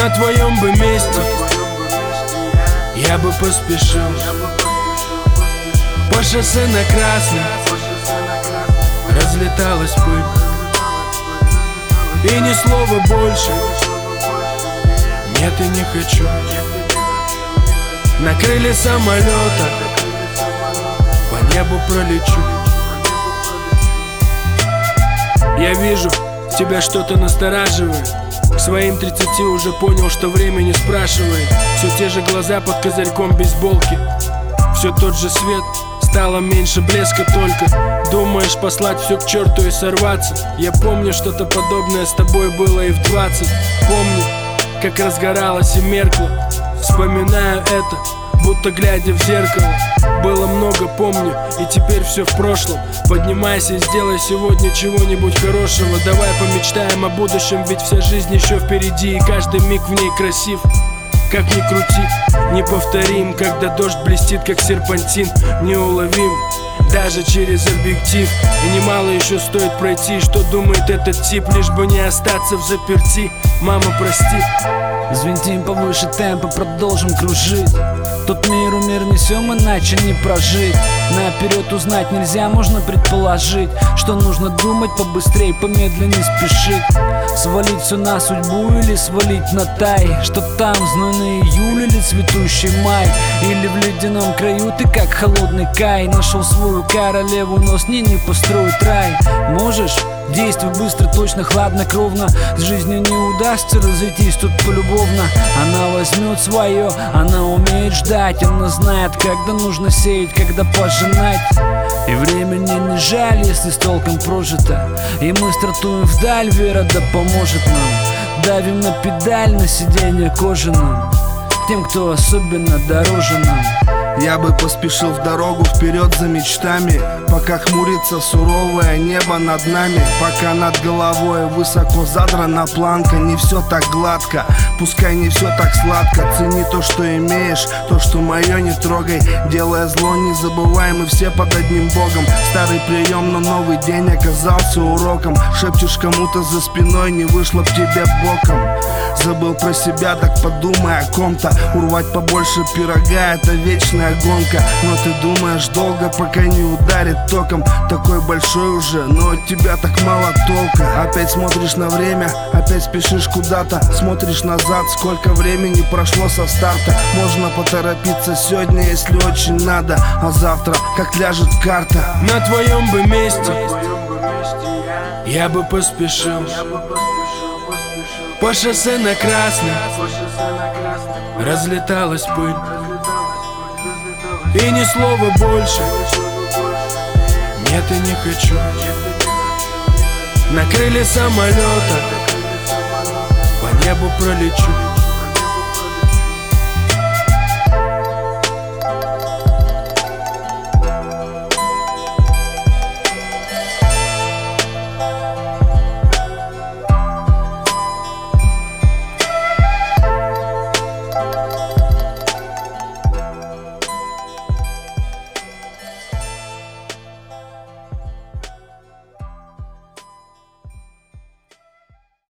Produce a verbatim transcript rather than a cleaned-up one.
На твоем бы месте я бы поспешил по шоссе на красный, разлеталась пыль, и ни слова больше. Нет, и не хочу. На крылья самолета по небу пролечу. Я вижу, тебя что-то настораживает. К своим тридцати уже понял, что время не спрашивает. Все те же глаза под козырьком бейсболки, все тот же свет, стало меньше блеска только. Думаешь послать все к черту и сорваться. Я помню, что-то подобное с тобой было и в двадцать. Помню, как разгоралось и меркло. Вспоминаю это, будто глядя в зеркало. Было много, помню, и теперь все в прошлом. Поднимайся и сделай сегодня чего-нибудь хорошего. Давай помечтаем о будущем, ведь вся жизнь еще впереди, и каждый миг в ней красив. Как ни крути, неповторим, когда дождь блестит, как серпантин, неуловим даже через объектив. И немало еще стоит пройти, что думает этот тип, лишь бы не остаться в заперти. Мама, прости. Взвинтим повыше темпа, продолжим кружить. Тот мир мир несем, иначе не прожить. Наперед узнать нельзя, можно предположить, что нужно думать побыстрее, помедленнее спешить. Свалить все на судьбу или свалить на тай, что там знойный июль или цветущий май, или в ледяном краю ты как холодный Кай нашел свою королеву, но с ней не построить рай. Можешь? Действуй быстро, точно, хладнокровно. С жизнью не удастся разойтись тут полюбовно. Она возьмет свое, она умеет ждать. Она знает, когда нужно сеять, когда пожинать. И времени не жаль, если с толком прожито. И мы стартуем вдаль, вера да поможет нам. Давим на педаль, на сиденье кожаном, тем, кто особенно дороже нам. Я бы поспешил в дорогу вперед за мечтами, пока хмурится суровое небо над нами, пока над головой высоко задрана планка. Не все так гладко, пускай не все так сладко. Цени то, что имеешь, то, что мое, не трогай. Делая зло, не забывай, мы все под одним богом. Старый прием, но новый день оказался уроком. Шепчешь кому-то за спиной, не вышло б тебе боком. Забыл про себя, так подумай о ком-то. Урвать побольше пирога — это вечная гонка. Но ты думаешь долго, пока не ударит током. Такой большой уже, но от тебя так мало толка. Опять смотришь на время, опять спешишь куда-то. Смотришь назад, сколько времени прошло со старта. Можно поторопиться сегодня, если очень надо, а завтра как ляжет карта. На твоем бы месте я бы поспешил по шоссе на красный, разлеталась пыль, и ни слова больше. Нет, и не хочу. На крылья самолета по небу пролечу.